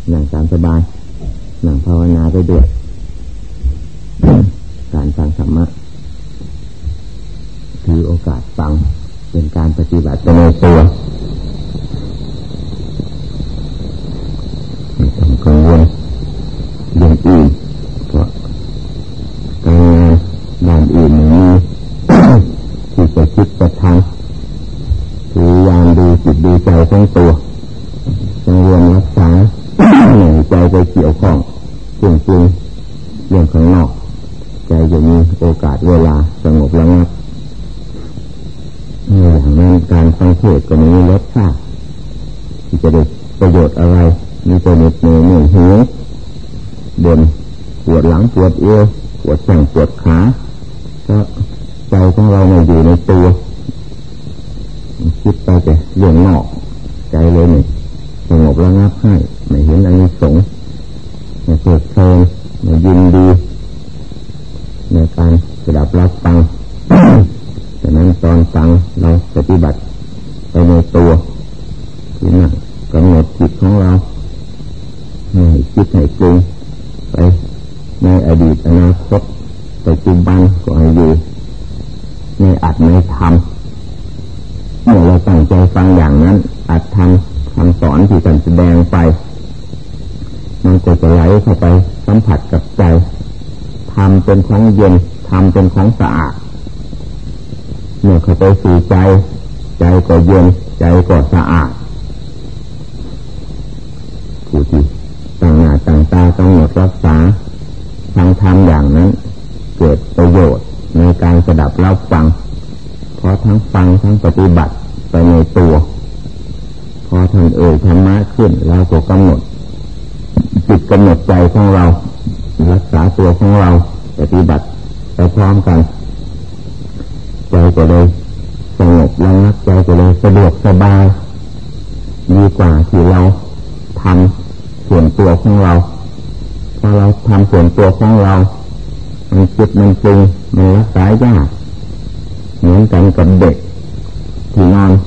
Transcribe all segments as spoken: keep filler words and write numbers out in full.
นั่งตามสบายนั่งภาวนาไปด้วยการฟังธรรมะถือโอกาสฟังเป็นการปฏิบัติในตัวไม่ต้องกังวลเรื่องอื่นเพราะการงานด้านอื่นไม่มีที่จะคิดจะทำพยายามดูจิตดูใจทั้งตัวกังวลรักษาใจไปเกี่ยวข้องจริงจริงเรื่องข้างนอกใจจะมีโอกาสเวลาสงบระงับอย่างนั้นการฟังเทศน์ก็ไม่มีรสชาติที่จะได้ประโยชน์อะไรมีแต่เหน็ดเหนื่อยเหนื่อยหิวบ่นปวดหลังปวดเอวปวดแข้งปวดขาก็ใจของเราไม่อยู่ในตัวคิดไปแต่เรื่องนอกใจเลยนี่สงบระงับให้ไม่เห็นอานิสงส์ไม่เพลิดเพลินไม่ยินดีในการสดับรับฟังฉะนั้นตอนฟังเราปฏิบัติไปในตัวที่นั่งกำหนดจิตของเราให้คิดให้ปรุงไปในอดีตอนาคตปัจจุบันก็ให้อยู่ในอัตในธรรมเมื่อเราตั้งใจฟังอย่างนั้นอัตธรรมคำสอนที่ท่านแสดงไปมันก็จะไหลเข้าไปสัมผัสกับใจธรรมเป็นของเย็นธรรมเป็นของสะอาดเมื่อเข้าไปสู่ใจใจก็เย็นใจก็สะอาดผู้ที่ตั้งหน้าตั้งตากำหนดรักษาทางธรรมอย่างนั้นเกิดประโยชน์ในการสดับรับฟังเพราะทั้งฟังทั้งปฏิบัติไปในตัวพอท่านเอ่ยธรรมะขึ้นเราก็กำหนดจิตกำหนดใจของเรารักษาตัวของเราปฏิบัติไปพร้อมกันใจก็เลยสงบระงับใจก็เลยสะดวกสบายดีกว่าที่เราทำส่วนตัวของเราพอเราทำส่วนตัวของเรามันคิดมันปรุงมันรักษายากเหมือนกันกับเด็กที่นอน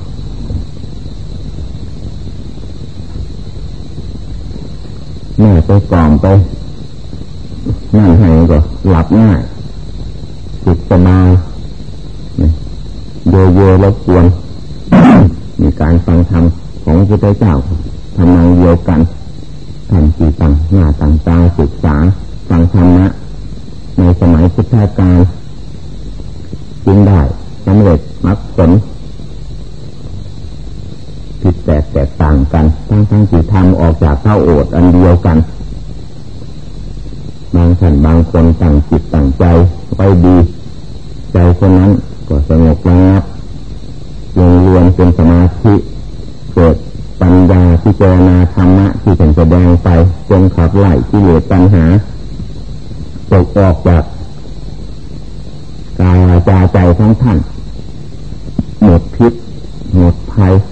แม่ไปกล่อมไปนั่นให้ก็หลับง่ายจิตสบายโยโย่รบกวนมีการฟังธรรมของพระพุทธเจ้าทำนองเดียวกันท่านที่ตั้งหน้าตั้งตาศึกษาฟังธรรมะในสมัยพุทธกาลจึงได้สำเร็จมรรคผลผิดแตกแตกต่างกันทั้งทั้งที่ทำออกจากเท้าโอษฐ์อันเดียวกันบางท่านบางคนตั้งจิตตั้งใจไว้ดีใจคนนั้นก็สงบระงับลงรวมเป็นสมาธิเกิดปัญญาพิจารณาธรรมะที่ท่านแสดงไปจนขับไล่กิเลสตัณหาตกออกจากกายวาจาใจของท่านหมดพิษหมดภัย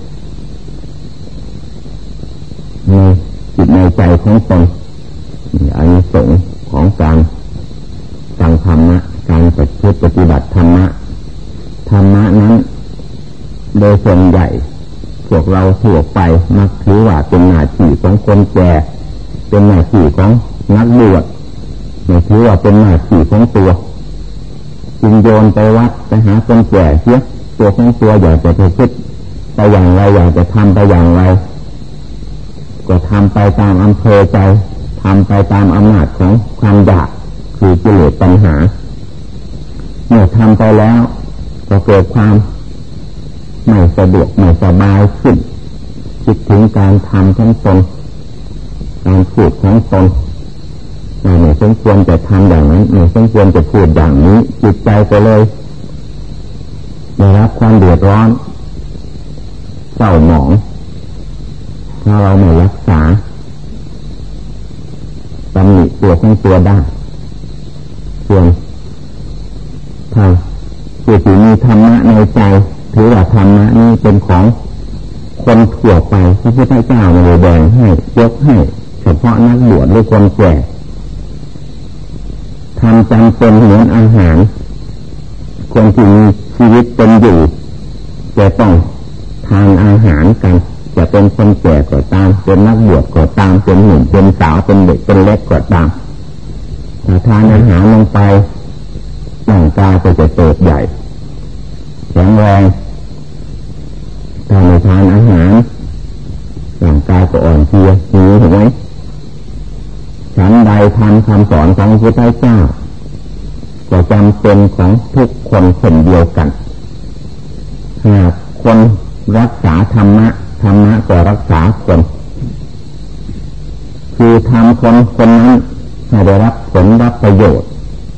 ในจิตในใจของตนอานิสงส์ของการฟังธรรมะการปฏิบัติธรรมะธรรมะนั้นโดยส่วนใหญ่พวกเราทั่วไปมักถือว่าเป็นหน้าที่ของคนแก่เป็นหน้าที่ของนักบวชไม่ถือว่าเป็นหน้าที่ของตัวจึงโยนไปวัดไปหาคนแก่เสียตัวของตัวอยากจะไปคิดไปอย่างไรอยากจะทำไปอย่างไรก็ทำไปตามอำเภอใจทำไปตามอำนาจของความอยากคือกิเลสตัณหาเมื่อทำไปแล้วก็เกิดความไม่สะดวกไม่สบายขึ้นคิดถึงการทำของตนการพูดของตนไม่สมควรจะทำอย่างนั้นไม่สมควรจะพูดอย่างนี้จิตใจก็เลยได้รับความเดือดร้อนเศร้าหมองถ้าเราไม่รักษาตำหนิตัวของตัวได้ส่วนถ้าผู้ที่มีธรรมะในใจถือว่าธรรมะนี้เป็นของคนทั่วไปพระพุทธเจ้าไม่ได้แบ่งให้ยกให้เฉพาะนักบวชหรือคนแก่ทำจำเป็นเหมือนอาหารคนที่มีชีวิตเป็นอยู่จะต้องทานอาหารกันเจะเป็นคนแก่ก็ตามเป็นนักบวชก็ตามเป็นหนุ่มเป็นสาวเป็นเด็กเป็นเล็กก็ตามถ้าทานอาหารลงไปร่างกายก็จะเติบใหญ่แข็งแรงถ้าไม่ทานอาหารร่างกายก็อ่อนเพลียหิวถูกไหมฉันใดทำคำสอนของพระพุทธเจ้าก็จำเป็นของทุกคนคนเดียวกันหากคนรักษาธรรมะธรรมะก็รักษาคนคือทำคนคนนั้นให้ได้รับผลรับประโยชน์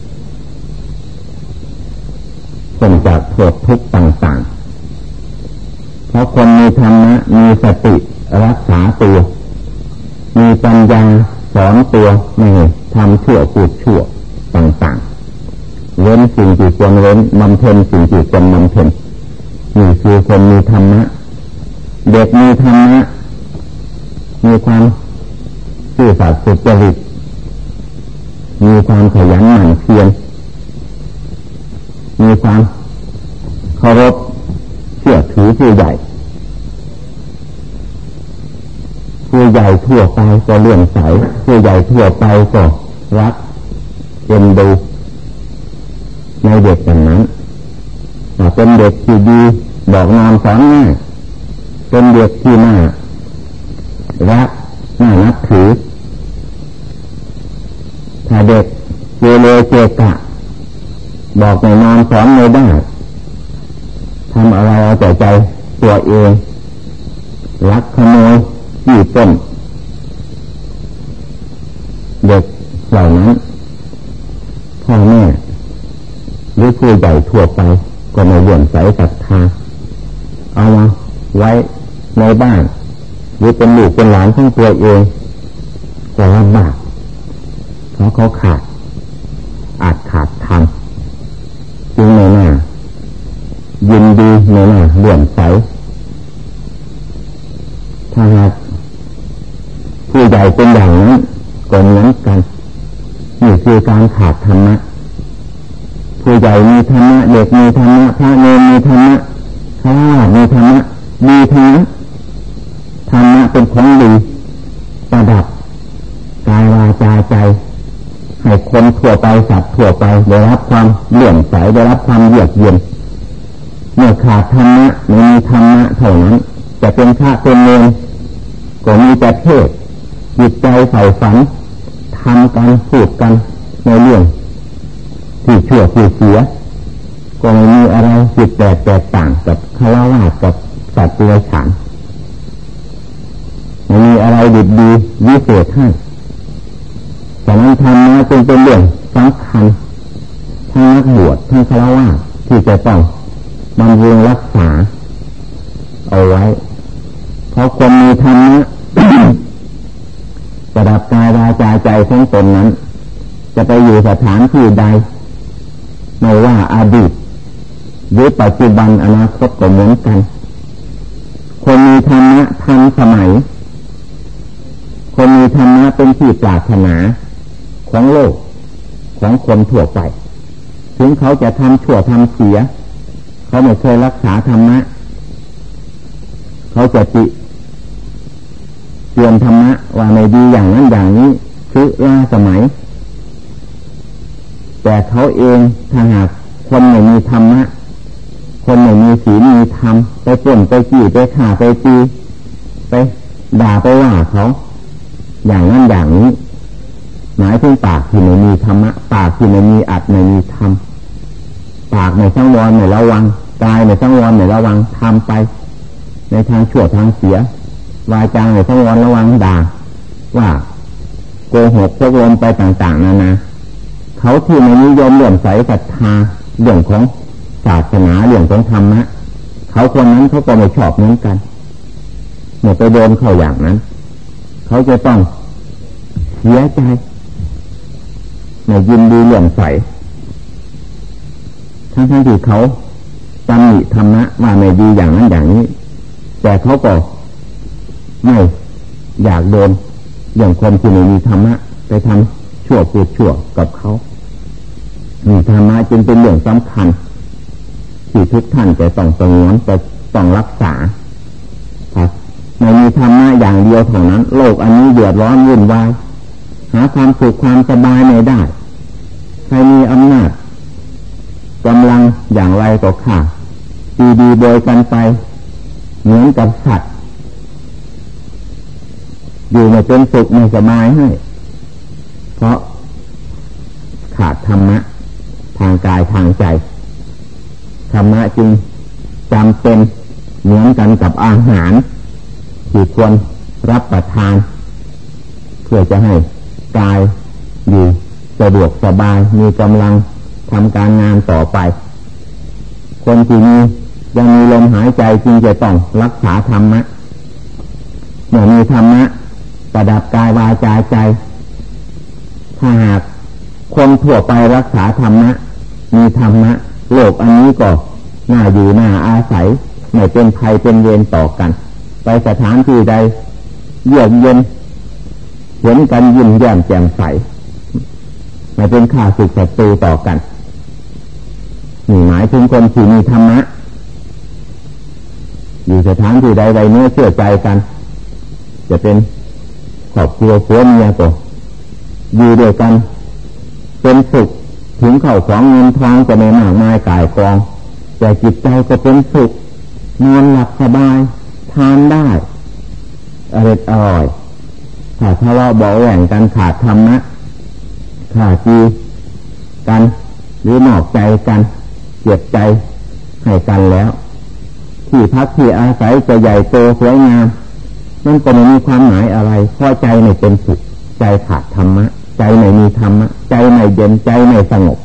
พ้นจากโทษทุกข์ต่างๆเพราะคนมีธรรมะมีสติรักษาตัวมีปัญญาสอนตัวไม่ทำชั่วพูดชั่วต่างๆเว้นสิ่งที่ควรเว้นบำเพ็ญสิ่งที่ควรบำเพ็ญนี่คือคนมีธรรมะเด็กมีธรรมะมีความซื่อสัตย์สุจริตมีความขยันหมั่นเพียรมีความเคารพเชื่อถือผู้ใหญ่ผู้ใหญ่ทั่วไปก็เลื่อมใสผู้ใหญ่ทั่วไปก็รักเอ็นดูในเด็กอย่างนั้นถ้าเป็นเด็กที่ดีบอกนามสอนง่ายเป็นเด็กที่น่ารักน่านับถือถ้าเด็กเกเรเกกะบอกในนามสอนไม่ได้ทำอะไรเอาแต่ใจตัวเองลักขโมยจี้ปล้นเด็กเหล่านั้นพ่อแม่หรือผู้ใหญ่ทั่วไปก็ไม่เลื่อมใสศรัทธาเอามาไว้ในบ้านหรือเป็นลูกเป็นหลานของตัวเองก็ลำบากเพราะเขาขาดอาจขาดทางจึงในหน้ายินดีในหน้าเลื่อมใสถ้าหากผู้ใหญ่เป็นอย่างนั้นก็เหมือนกันนี่คือการขาดธรรมะผู้ใหญ่มีธรรมะเด็กมีธรรมะพระเนรมีธรรมะฆราวาสมีธรรมะดีทั้งนั้นธรรมะเป็นของดีประดับกายวาจาใจให้คนทั่วไปสัตว์ทั่วไปได้รับความเลื่อมใสได้รับความเยือกเย็นเมื่อขาดธรรมะไม่มีธรรมะเท่านั้นจะเป็นพระเป็นเนรก็มีแต่เทศจิตใจใฝ่ฝันทำกันพูดกันในเรื่องที่ชั่วที่เสียก็ไม่มีอะไรผิดแปลกแตกต่างกับฆราวาสกับสัตว์เดรัจฉานไม่มีอะไรดีดีวิเศษให้ฉะนั้นธรรมะจึงเป็นเรื่องสำคัญทั้งนักบวชทั้งฆราวาสที่จะต้องบำรุงรักษาเอาไว้เพราะคนมีธรรมะ ประดับกายวาจาใจของตนนั้นจะไปอยู่สถานที่ใดไม่ว่าอดีตหรือปัจจุบันอนาคตก็เหมือนกันคนมีธรรมะทันสมัยคนมีธรรมะเป็นที่ปรารถนาของโลกของคนทั่วไปถึงเขาจะทำชั่วทำเสียเขาไม่เคยรักษาธรรมะเขาจะติเตือนธรรมะว่าไม่ดีอย่างนั้นอย่างนี้คือล่าสมัยแต่เขาเองถ้าหากคนไม่มีธรรมะคนไม่มีศีลมีธรรมไปปล้นไปจี้ไปฆ่าไปตีไปด่าไปว่าเขาอย่างนั้นอย่างนี้หมายถึงปากที่ไม่มีธรรมะปากที่ไม่มีอัตไม่มีธรรมปากไม่สังวรไม่ระวังกายไม่สังวรไม่ระวังทำไปในทางชั่วทางเสียวาจาไม่สังวรระวังด่าว่าโกหกพกลมไปต่างๆนานาเขาที่ไม่นิยมเลื่อมใสศรัทธาเรื่องของศาสนาเรื่องของธรรมะเขาคนนั้นเขาก็ไม่ชอบเหมือนกันเมื่อไปโดนเขาอย่างนั้นเขาจะต้องเสียใจไม่ยินดีเลื่อมใสทั้งทั้งที่เขาตำหนิธรรมะว่าไม่ดีอย่างนั้นอย่างนี้แต่เขาก็ไม่อยากโดนอย่างคนที่ไม่มีธรรมะไปทำชั่วพูดชั่วกับเขามีธรรมะจึงเป็นเรื่องสำคัญที่ทุกท่านจะต้องสงวนจะต้องรักษาถ้าไม่ธรรมะอย่างเดียวเท่านั้นโลกอันนี้เดือดร้อนวุ่นวายหาความสุขความสบายไม่ได้ใครมีอำนาจกำลังอย่างไรก็ฆ่าตีดีโดยกันไปเหมือนกับสัตว์อยู่ไม่เป็นสุขไม่สบายให้เพราะขาดธรรมะทางกายทางใจธรรมะจึงจำเป็นเหมือนกันกับอาหารที่ควรรับประทานเพื่อจะให้กายอยู่สะดวกสบายมีกำลังทำการงานต่อไปคนที่มียังมีลมหายใจจึงจะต้องรักษาธรรมะเมื่อมีธรรมะประดับกายวาจาใจถ้าหากคนทั่วไปรักษาธรรมะมีธรรมะโลกอันนี้ก็น่าอยู่น่าอาศัยไม่เป็นภัยเป็นเวรต่อกันไปสถานที่ใดเยือกเย็นเห็นกันยิ้มแย้มแจ่มใสไม่เป็นข้าศึกศัตรูต่อกันนี่หมายถึงคนที่มีธรรมะอยู่สถานที่ใดใดเนื้อเชื่อใจกันจะเป็นครอบครัวผัวเมียก็อยู่ด้วยกันเป็นสุขถึงเข้าของเงินทองจะไม่มากมายกายกองแต่จิตใจก็เป็นสุขนอนหลับสบายทานได้อร่อยอร่อยถ้าทะเลาะเบาแหว่งกันขาดธรรมะขาดจีกันหรือนอกใจกันเจ็บใจให้กันแล้วที่พักที่อาศัยจะใหญ่โตสวยงามมันก็ไม่มีความหมายอะไรเพราะใจไม่เป็นสุขใจขาดธรรมะใจไม่มีธรรมะใจไม่เย็นใจไม่สงบ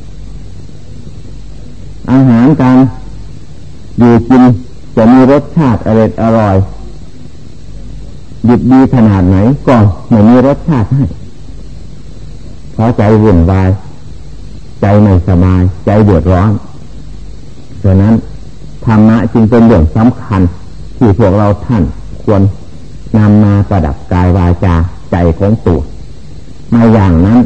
อาหารการอยู่กินจะมีรสชาติอร่อยอร่อยดิบดีขนาดไหนก็ไม่มีรสชาติให้เพราะใจวุ่นวายใจไม่สบายใจเดือดร้อนดังนั้นธรรมะจึงเป็นเรื่องสำคัญที่พวกเราท่านควรนำมาประดับกายวาจาใจของตัวมาอย่างนั้น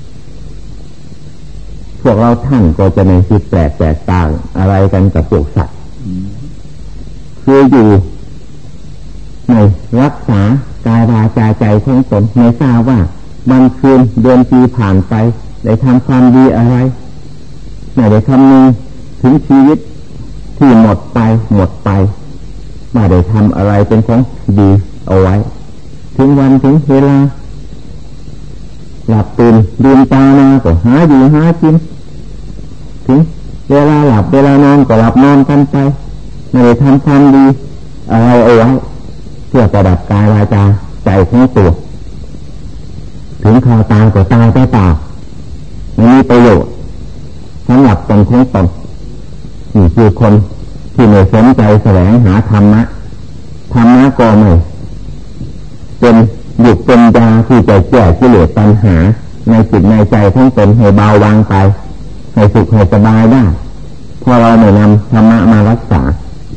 พวกเราท่านก็จะไม่คิดแปลกแตกต่างอะไรกันกับพวกสัตว์คืออยู่ในรักษากายวาจาใจของตนไม่ทราบว่าวันคืนเดือนปีผ่านไปได้ทำความดีอะไรไม่ได้คำนึงถึงชีวิตที่หมดไปหมดไปไม่ได้ทำอะไรเป็นของดีเอาไว้ถึงวันถึงเวลาหลับตื่นลืมตามาก็หาอยู่หากินถึงเวลาหลับเวลานอนก็หลับนอนกันไปไม่ได้ทำความดีอะไรเอาไว้เพื่อประดับกายวาจาใจของตัวถึงข่าวตายก็ตายไปเปล่าไม่มีประโยชน์สำหรับตนของตนนี่คือคนที่ไม่สนใจแสวงหาธรรมะธรรมะก็ไม่เป็นหยุดเป็นยาที่จะแก้กิเลสปัญหาในจิตในใจของตนให้เบาบางไปให้สุขให้สบายได้เพราะเราไม่นำธรรมะมารักษา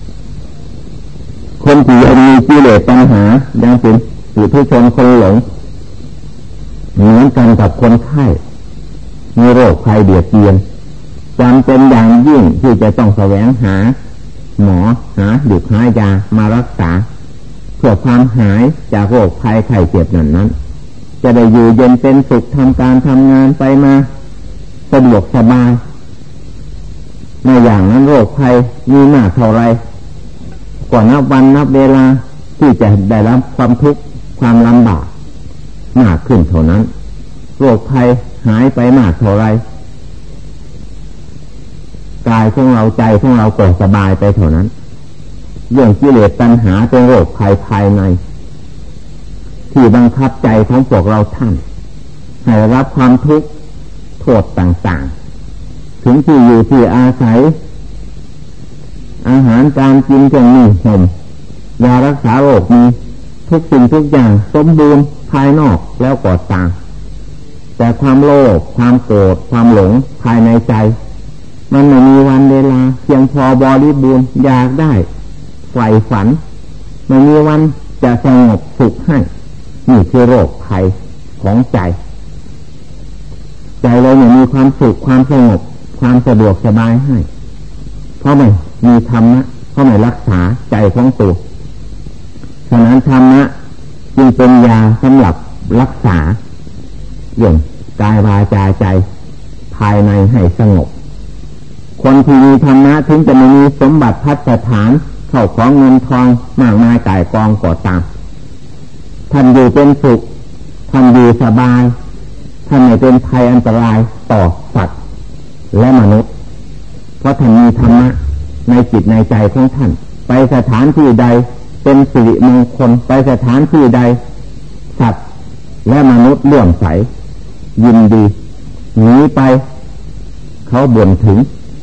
คนที่ยังมีกิเลสปัญหายังเป็นผู้ทุชนคนหลงเหมือนกันกับคนไข้มีโรคภัยเบียดเบียนจำเป็นอย่างยิ่งที่จะต้องแสวงหาหมอหาดูหายามารักษาเพื่อความหายจากโรคภัยไข้เจ็บนั้นนั้นจะได้อยู่เย็นเป็นสุขทำการทำงานไปมาสะดวกสบายในอย่างนั้นโรคภัยมีมากเท่าไรกว่านับวันนับเวลาที่จะได้รับความทุกข์ความลำบากมากขึ้นเท่านั้นโรคภัยหายไปมากเท่าไรกายของเราใจของเราก็สบายไปเท่านั้นเรื่องกิเลสตัณหาเป็นโรคภัยภายในที่บังคับใจของพวกเราท่านให้รับความทุกข์โทษต่างๆถึงที่อยู่ที่อาศัยอาหารการกินเครื่องนุ่งห่มยารักษาโรคมีทุกสิ่งทุกอย่างสมบูรณ์ภายนอกแล้วก็ตามแต่ความโลภความโกรธความหลงภายในใจมันไม่มีวันเวลาเพียงพอบริบูรณ์อยากได้ใฝ่ฝันไม่มีวันจะสงบสุขให้นี่คือโรคภัยของใจใจเราไม่มีความสุขความสงบความสะดวกสบายให้เพราะไม่มีธรรมะเพราะไม่รักษาใจของตัวฉะนั้นธรรมะจึงเป็นยาสำหรับรักษาเรื่องกายวาจาใจภายในให้สงบคนที่มีธรรมะถึงจะไม่มีสมบัติพัฒฐานเข้าของเงินทองมากมายก่ายกองก่อตามท่านอยู่เป็นสุขท่านอยู่สบายท่านไม่เป็นภัยอันตรายต่อสัตว์และมนุษย์เพราะท่านมีธรรมะในจิตในใจของท่านไปสถานที่ใดเป็นสิริมงคลไปสถานที่ใดสัตว์และมนุษย์เลื่อมใสยินดีหนีไปเขาบ่นถึง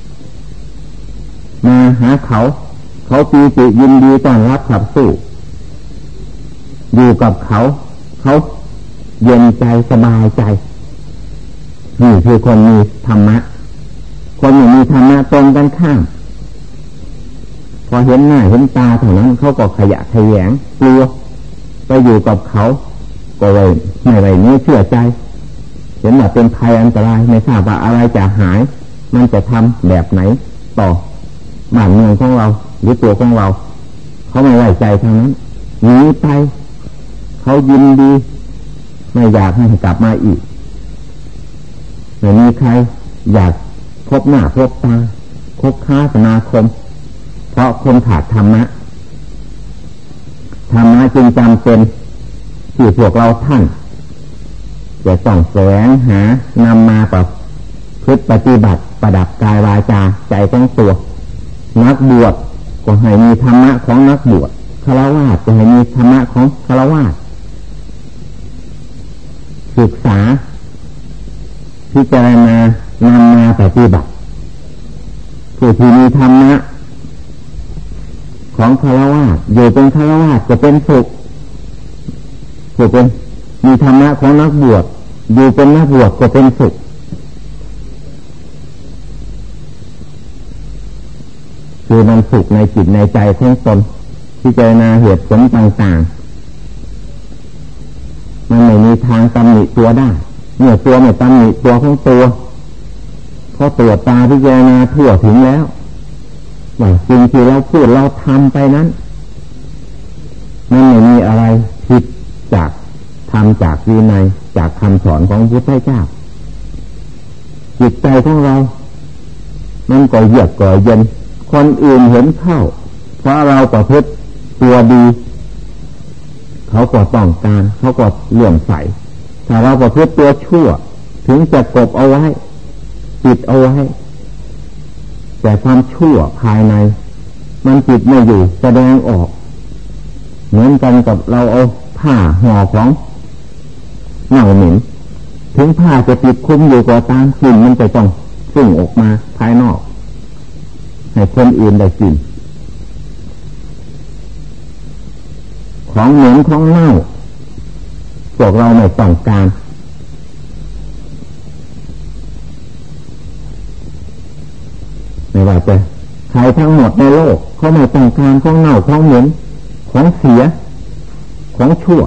มาหาเขาเขาปีติยินดีต้อนรับขับสู้อยู่กับเขาเขาเย็นใจสบายใจนี่คือคนมีธรรมะคนไม่มีธรรมะตรงกันข้ามพอเห็นหน้าเห็นตาเท่านั้นเขาก็ขยะแขยงกลัวไปอยู่กับเขาก็เลยไม่ไรนี้เชื่อใจเห็นว่าเป็นภัยอันตรายไม่ทราบว่าอะไรจะหายมันจะทำแบบไหนต่อบ้านเมืองของเราหรือตัวของเราเขาไม่ไว้ใจทางนั้นหนีไปเขายินดีไม่อยากให้กลับมาอีกไม่มีใครอยากพบหน้าพบตาคบค้าสมาคมเพราะคนขาดธรรมะธรรมะจึงจำเป็นที่พวกเราท่านจะต้องแสวงหานำมาประพฤติปฏิบัติประดับกายวาจาใจของตัวนักบวชก็ให้มีธรรมะของนักบวชฆราวาสก็ให้มีธรรมะของฆราวาสศึกษาพิจารณานำมาปฏิบัติผู้ที่มีธรรมะของฆราวาสอยู่เป็นฆราวาสก็เป็นสุขผู้เป็นมีธรรมะของนักบวชอยู่เป็นนักบวชก็เป็นสุขคือมันสุขในจิตในใจของตนพิจารณาเหตุผลต่างๆมันไม่มีทางตำหนิตัวได้เมื่อตัวไม่ตำหนิตัวของตัวเพราะตัวตาพิจารณาทั่วถึงแล้วว่าสิ่งที่เราพูดเราทำไปนั้นมันไม่มีอะไรผิดจากทำจากวินัยจากคำสอนของพระพุทธเจ้าจิตใจของเรามันก็เยือกก็เย็นคนอื่นเห็นเข้าเพราะเราประพฤติตัวดีเขาก็ต้องการเขาก็เลื่อมใสถ้าเราประพฤติตัวชั่วถึงจะกบเอาไว้ปิดเอาไว้แต่ความชั่วภายในมันปิดไม่อยู่แสดงออกเหมือนกันกับเราเอาผ้าห่อของเน่าเหม็นถึงผ้าจะปิดคุ้มอยู่ก็ตามกลิ่นมันจะต้องฟุ้งออกมาภายนอกให้คนอื่นได้กลิ่นของเหม็นของเน่าพวกเราไม่ต้องการไม่ว่าจะใครทั้งหมดในโลกเขาไม่ต้องการของเน่าของเหม็นของเสียของชั่ว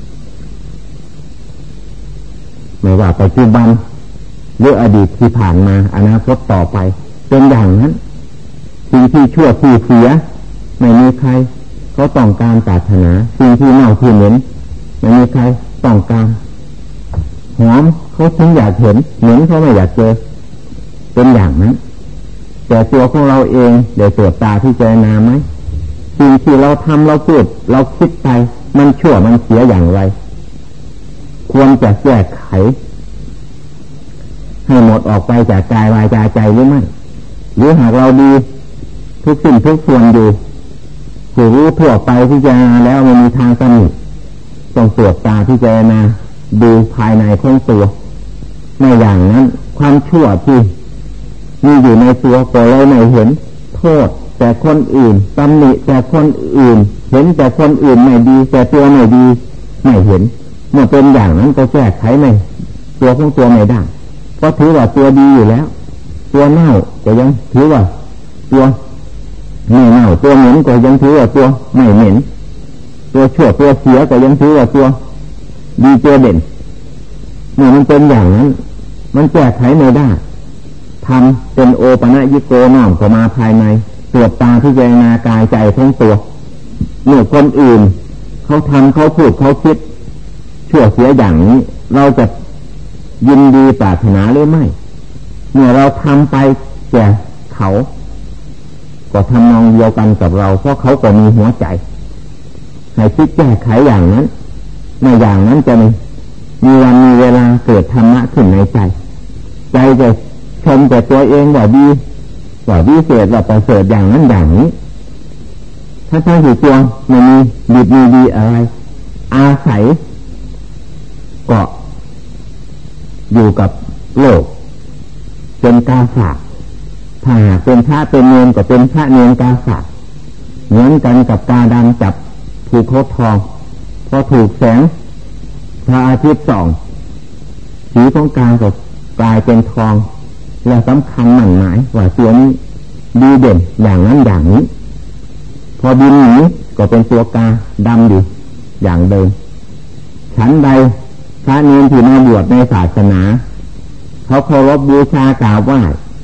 ไม่ว่าปัจจุบันหรืออดีตที่ผ่านมาอนาคตต่อไปเป็นอย่างนั้นสิ่งที่ชั่วที่เสียไม่มีใครเขาต้องการปรารถนาสิ่งที่เน่าที่เหม็นไม่มีใครต้องการหอมเขาถึงอยากเห็นเหม็นเขาไม่อยากเจอเป็นอย่างนั้นแต่ตัวของเราเองเดี๋ยวตรวจตาที่เจรนาไหมสิ่งที่เราทำเราพูดเราคิดไปมันชั่วมันเสียอย่างไรควรจะแก้ไขให้หมดออกไปจากกายวาจาใจหรือไม่หรือหากเราดีทุกสิ่งทุกส่วนอยู่ผู้รู้ทั่วไปพิจารณาแล้วมันมีทางตำหนิต้องตรวจตาพิจารณาดูภายในของตัวในอย่างนั้นความชั่วที่มีอยู่ในตัวก็เลยไม่เห็นโทษแต่คนอื่นตำหนิแต่คนอื่นเห็นแต่คนอื่นไม่ดีแต่ตัวไม่ดีไม่เห็นเมื่อเป็นอย่างนั้นก็แก้ไขไม่ตัวของตัวไม่ได้เพราะถือว่าตัวดีอยู่แล้วตัวเน่าก็ยังถือว่าตัวไม่เน่าตัวเหม็นก็ยังถือว่าตัวไม่เหม็นตัวชั่วตัวเสียก็ยังถือว่าตัวดีตัวเด่นเมื่อมันเป็นอย่างนั้นมันแก้ไขไม่ได้ทำเป็นโอปะนะยิโกน้อมเข้ามาภายในตรวจตาพิจารณากายใจทั้งตัวเมื่อคนอื่นเขาทำเขาพูดเขาคิดชั่วเสียอย่างนี้เราจะยินดีปรารถนาหรือไม่เมื่อเราทำไปแก่เขาก็ทำนองเดียวกันกับเราเพราะเขาก็มีหัวใจให้คิดแก้ไขอย่างนั้นในอย่างนั้นจะมีมีวันมีเวลาเกิดธรรมะขึ้นในใจใจจะชมแต่ตัวเองว่าดีว่าวิเศษว่าประเสริฐอย่างนั้นอย่างนี้ถ้าทั้งที่ตัวไม่มีดีมีดีอะไรอาศัยก็อยู่กับโลกเป็นกาฝากถ้าหากเป็นพระเป็นเนรก็เป็นพระเนรกาฝากเหมือนกันกับกาดำจับภูเขาทองพอถูกแสงพระอาทิตย์ส่องสีของกาก็กลายเป็นทองและสำคัญหมั่นหมายว่าตัวนี้ดีเด่นอย่างนั้นอย่างนี้พอบินหนีก็เป็นตัวกาดำอยู่อย่างเดิมฉันใดพระเนรที่มาบวชในศาสนาเขาเคารพบูชากราบไหว้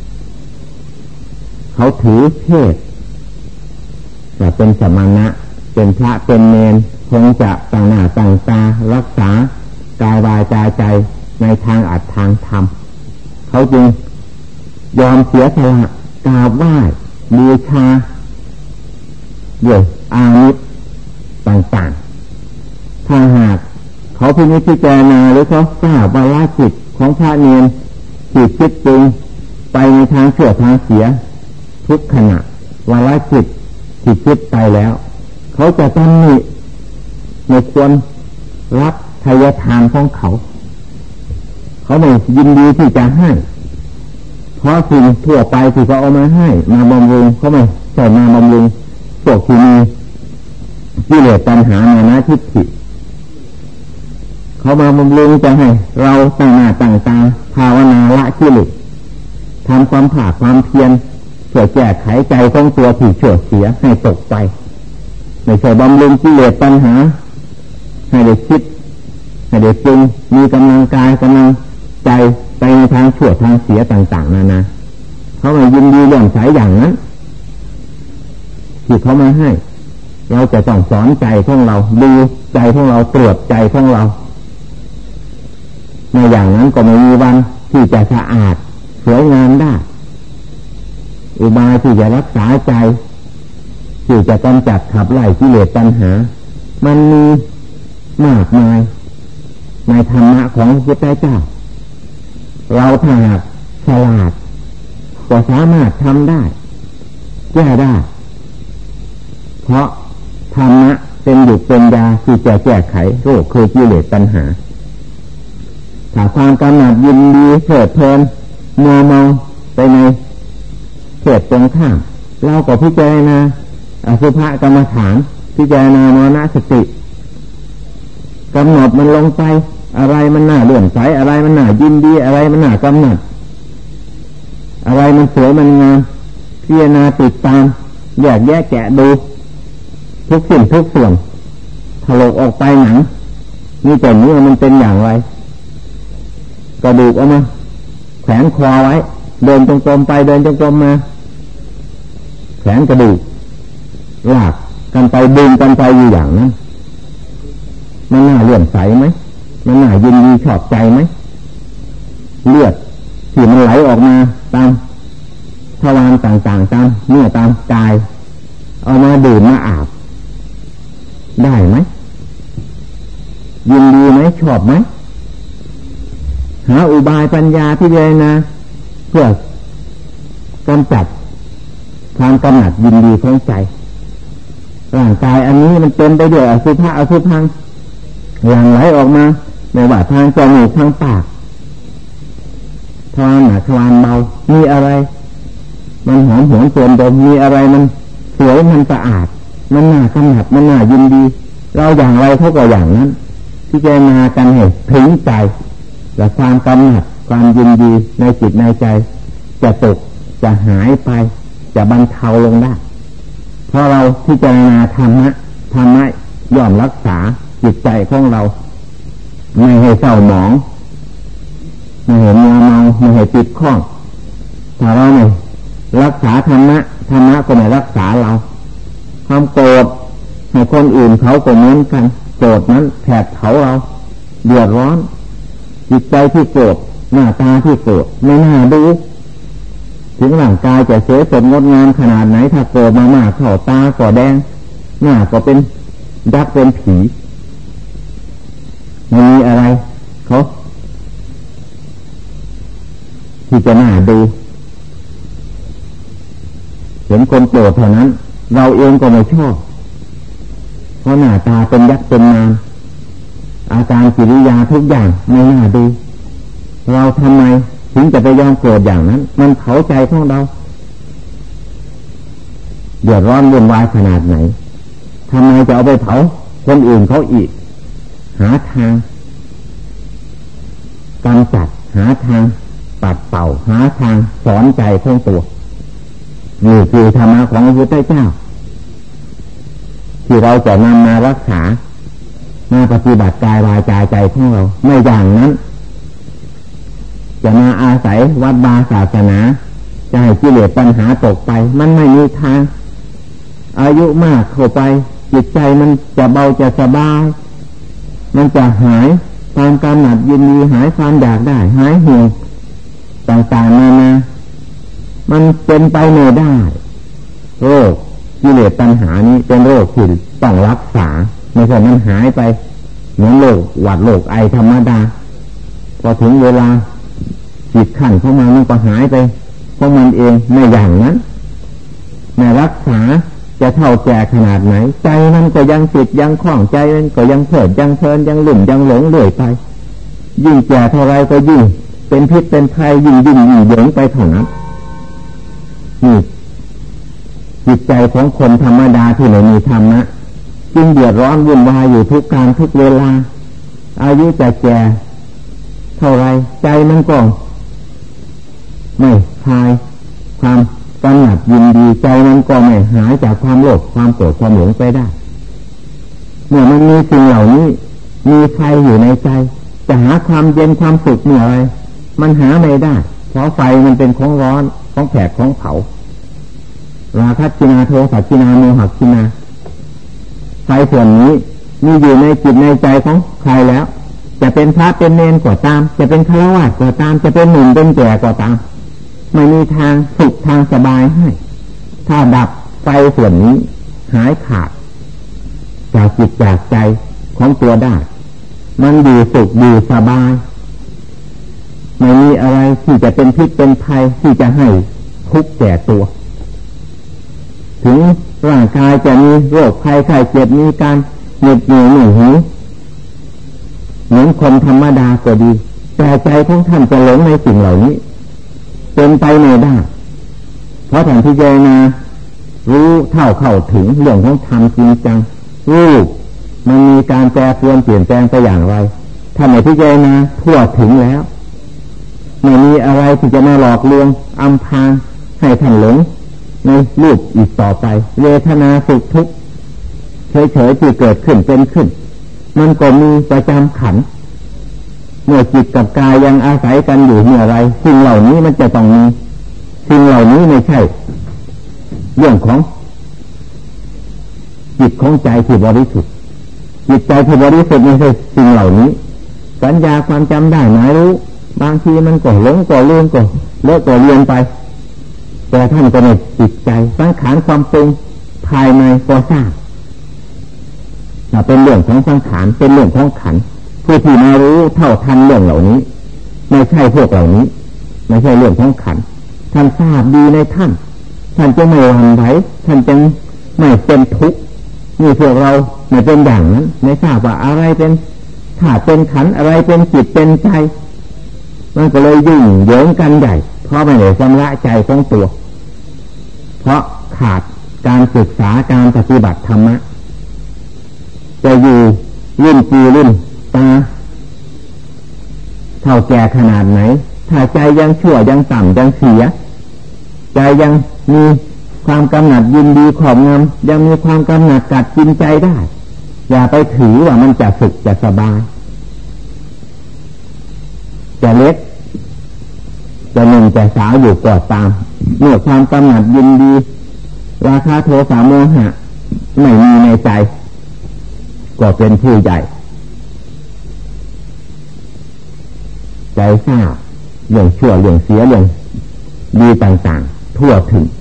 เขาถือเพศจะเป็นสมณะเป็นพระเป็นเนรคงจะต่างหน้าต่างตารักษากายวาจาใจในทางอัตทางธรรมเขาจึงยอมเสียสละกราบไหว้บูชาด้วยอามิตรต่างๆถ้าหากเขาพินิจพิจารณาหรือเขาทราบว่าละจิตของพระเนรจิตคิดปรุงไปในทางชั่วทางเสียทุกขณะว่าละจิตจิตคิดไปแล้วเขาจะต้องมีในควรรับทายทานของเขาเขาไม่ยินดีที่จะให้เพราะสิ่งทั่วไปที่เขาเอามาให้มาบำรุงเขาไม่ใส่มาบำรุงพวกที่มีกิเลสตัณหามานะทิฏฐิเขามาบำรุงจะให้เราตั้งหน้าตั้งตาภาวนาละกิเลสทำความผาดความเพียรเพื่อแก้ไขใจของตัวที่ชั่วเสียให้ตกไปไม่ใช่บำรุงกิเลสตัณหาให้ได้คิดให้ได้ปรุงมีกำลังกายกำลังใจไปในทางชั่วทางเสียต่างๆนานาเขาไม่ยินดีเรื่องสายอย่างนั้นที่เขามาให้เราจะต้องสอนใจของเราดูใจของเราตรวจใจของเราในอย่างนั้นก็ไม่มีวันที่จะสะอาดสวยงามได้อุบายที่จะรักษาใจที่จะกำจัดขับไล่กิเลสตัณหามันมีมากมายในธรรมะของพระพุทธเจ้าเราถ้าหากฉลาดก็สามารถทำได้แก้ได้เพราะธรรมะเป็นหยุดเป็นยาที่จะแก้ไขโรคคือกิเลสตัณหาถ้าความกำหนัดยินดีเพลิดเพลินมัวเมาไปในเขตตรงข้ามเราก็พิจารณาอสุภกรรมฐานพิจารณามรณสติกำหนดมันลงไปอะไรมันน่าเลื่อมใสอะไรมันน่ายินดีอะไรมันน่ากำหนัดอะไรมันสวยมันงามพิจารณาติดตามแยกแยะแกะดูทุกสิ่งทุกส่วนถลกออกไปหนังนี่แต่นี้มันเป็นอย่างไรกระดูกออกมาแขวนคอไว้เดินจงกรมไปเดินจงกรมมาแขวนกระดูกลากกันไปดึงกันไปอยู่อย่างนั้นมันน่าเลื่อมใสไหมมันน่ายินดีชอบใจไหมเลือดที่มันไหลออกมาตามทวารต่างๆตามเนื้อตามกายเอามาดื่มมาอาบได้ไหมยินดีไหมชอบไหมหาอุบายปัญญาพิจารณาเพื่อกำจัดความกำหนัดยินดีของใจร่างกายอันนี้มันเต็มไปด้วยอสุภะอสุภังหลั่งไหลออกมาในว่าทางจมูกทางปากทวารหนาทวารเบามีอะไรมันหอมหวนโสมดมมีอะไรมันสวยมันสะอาดมันน่ากำหนัดมันน่ายินดีเราอย่างไรเขาก็อย่างนั้นพิจารณากันให้ถึงใจและความกำหนัดความยินดีในจิตในใจจะตกจะหายไปจะบรรเทาลงได้เพราะเราพิจารณาธรรมะธรรมะย่อมรักษาจิตใจของเราไม่ให้เศร้าหมองไม่ให้มัวเมาไม่ให้ติดข้องถ้าเราไม่รักษาธรรมะธรรมะก็ไม่รักษาเราความโกรธให้คนอื่นเขาก็เหมือนกันโกรธนั้นแผดเผาเราเดือดร้อนจิตใจที่โกรธหน้าตาที่โกรธไม่น่าดูถึงร่างกายจะสวยสดงดงามขนาดไหนถ้าโกรธมากๆเข้าตาก็แดงหน้าก็เป็นยักษ์เป็นผีไม่มีอะไรเขาที่จะน่าดูเห็นคนโกรธเท่านั้นเราเองก็ไม่ชอบเพราะหน้าตาเป็นยักษ์เป็นนางอาการกิริยาทุกอย่างไม่น่าดูเราทำไมถึงจะไปยอมโกรธอย่างนั้นมันเผาใจของเราเดือดร้อนวุ่นวายขนาดไหนทำไมจะเอาไปเผาคนอื่นเขาอีกหาทางกำจัดหาทางปัดเป่าหาทางสอนใจของตัวนี่คือธรรมะของพระพุทธเจ้าที่เราจะนำมารักษามาปฏิบัติกายวาจาใจของเราไม่อย่างนั้นจะมาอาศัยวัดวาศาสนาจะให้กิเลสปัญหาตกไปมันไม่มีทางอายุมากเข้าไปจิตใจมันจะเบาจะสบายมันจะหายความกำหนัดยินดีหายความอยากได้หายห่วงต่างๆนานามันเป็นไปไม่ได้โรคกิเลสปัญหานี้เป็นโรคที่ต้องรักษาไม่ใช่มันหายไปเหมือนโรคหวัดโรคไอธรรมดาพอถึงเวลาจิตขันเข้ามามันก็หายไปเพราะมันเองไม่อย่างนั้นในรักษาจะเท่าแก่ขนาดไหนใจมันก็ยังติดยังคล้องใจมันก็ยังเถิดยังเพลินยังหลุ่มยังหลงเรื่อยไปยิ่งแก่เท่าไรก็ยิ่งเป็นพิษเป็นภัยยิ่งยิ่งยิ่งเหยิงไปเท่านั้นนี่จิตใจของคนธรรมดาที่ไม่มีธรรมะจึงเดือดร้อนวุ่นวายอยู่ทุกการทุกเวลาอายุจะแก่เท่าไรใจมันก็ไม่คลายความกำหนัดยินดีใจมันก็ไม่หายจากความโลภความโกรธความหลงไปได้เมื่อมันมีสิ่งเหล่านี้มีใครอยู่ในใจจะหาความเย็นความสุขเมื่อไรมันหาไม่ได้เพราะไฟมันเป็นของร้อนของแผดของเผาราคะกินาโทสะกินาโมหะกินาไฟส่วนนี้มีอยู่ในจิตในใจของใครแล้วจะเป็นพระเป็นเณรก็ตามจะเป็นฆราวาสก็ตามจะเป็นหนุ่มเป็นแก่ก็ตามไม่มีทางสุขทางสบายให้ถ้าดับไฟส่วนนี้หายขาดจากจิตจากใจของตัวได้มันอยู่สุขอยู่สบายไม่มีอะไรที่จะเป็นพิษเป็นภัยที่จะให้ทุกข์แก่ตัวถึงร่างกายจะมีโรคภัยไข้เจ็บมีการเหน็ดเหนื่อยหน่ายหิวเหมือนคนธรรมดาก็ดีแต่ใจของท่านจะหลงในสิ่งเหล่านี้เป็นไปไม่ได้เพราะท่านพิจารณารู้เท่าเข้าถึงเรื่องของธรรมจริงจังรู้มันมีการแปรปรวนเปลี่ยนแปลงไปอย่างไรท่านพิจารณาทั่วถึงแล้วไม่มีอะไรที่จะมาหลอกลวงอำพรางให้ท่านหลงในรูปอีกต่อไปเวทนาสุขทุกข์เฉยๆที่เกิดขึ้นเป็นขึ้นมันก็มีประจำขันธ์เมื่อจิตกับกายยังอาศัยกันอยู่เมื่อไรสิ่งเหล่านี้มันจะต้องมีสิ่งเหล่านี้ไม่ใช่เรื่องของจิตของใจที่บริสุทธิ์จิตใจที่บริสุทธิ์ไม่ใช่สิ่งเหล่านี้สัญญาความจำได้หมายรู้บางทีมันก็หลงก็ลืมก็เลอะก็เลือนไปแต่ท่านก็ในจิตใจสังขารความปรุงภายในก็ทราบเป็นเรื่องของสังขารเป็นเรื่องของขันธ์ผู้ที่มารู้เท่าทันเรื่องเหล่านี้ไม่ใช่พวกเหล่านี้ไม่ใช่เรื่องของขันธ์ท่านทราบดีในท่านท่านจะไม่หวั่นไหวท่านจะไม่เป็นทุกข์นี่พวกเราไม่เป็นอย่างนั้นไม่ทราบว่าอะไรเป็นถ้าเป็นขันธ์อะไรเป็นจิตเป็นใจมันก็เลยยุ่งเหยิงกันใหญ่เพราะไม่ได้ชำระใจของตัวเพราะขาดการศึกษาการปฏิบัติธรรมะจะอยู่รุ่นปีรุ่นตาเท่าแก่ขนาดไหนถ้าใจยังชั่วยังต่ำยังเสียใจยังมีความกำหนัดยินดีขอบงำยังมีความกำหนัดกัดกินใจได้อย่าไปถือว่ามันจะสุขจะสบายจะเล็กจะหนุ่มจะสาวอยู่ก่อตามเมื่อความกำหนัดยินดีราคะโทสะโมหะไม่มีในใจก็เป็นผู้ใหญ่ใจทราบเรื่องชั่วเรื่องเสียเรื่องดีต่างๆทั่วถึง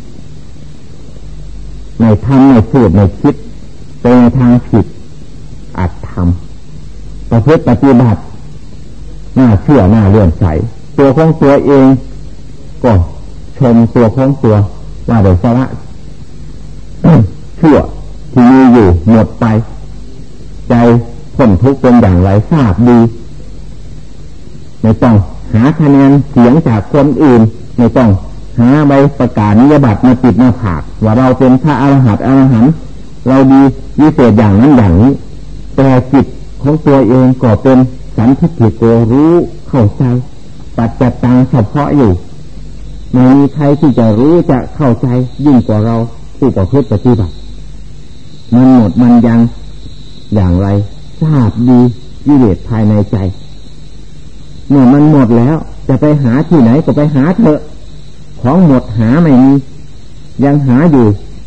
ในทำในพูดในคิดเป็นทางผิดอาจทำประพฤติปฏิบัติน่าเชื่อน่าเลื่อมใสตัวของตัวเองก็ชมตัวของตัวว่าโดยสาระชั่วที่มีอยู่หมดไปใจพ้นทุกข์เป็นอย่างไรทราบดีไม่ต้องหาคะแนนเสียงจากคนอื่นไม่ต้องหาใบประกาศนิยบัตรมาติดมาผากว่าเราเป็นพระอรหันต์อรหันต์เราดีวิเศษอย่างนั้นอย่างนี้แต่จิตของตัวเองก็เป็นสันทิฏฐิโกรู้เข้าใจปัจจัตตังเฉพาะอยู่ไม่มีใครที่จะรู้จะเข้าใจยิ่งกว่าเราผู้ประพฤติปฏิบัติมันหมดมันยังอย่างไรทราบดีวิเวกภายในใจเมื่อมันหมดแล้วจะไปหาที่ไหนก็ไปหาเถอะของหมดหาไม่มียังหาอยู่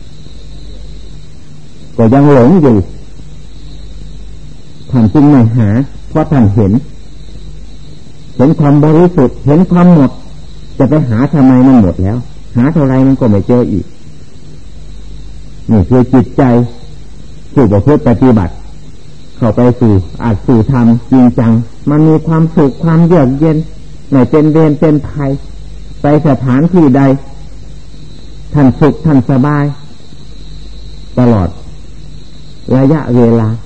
ก็ยังหลงอยู่ท่านจึงไม่หาเพราะท่านเห็นเห็นความบริสุทธิ์เห็นความหมดจะไปหาทำไมมันหมดแล้วหาเท่าไรมันก็ไม่เจออีกนี่คือจิตใจผู้ประพฤติปฏิบัติเข้าไปสู่อาจสู่ธรรมจริงจังมันมีความสุขความเยือกเย็นไม่เป็นเวรเป็นภัยไปสถานที่ใดท่านสุขท่านสบายตลอดระยะเวลา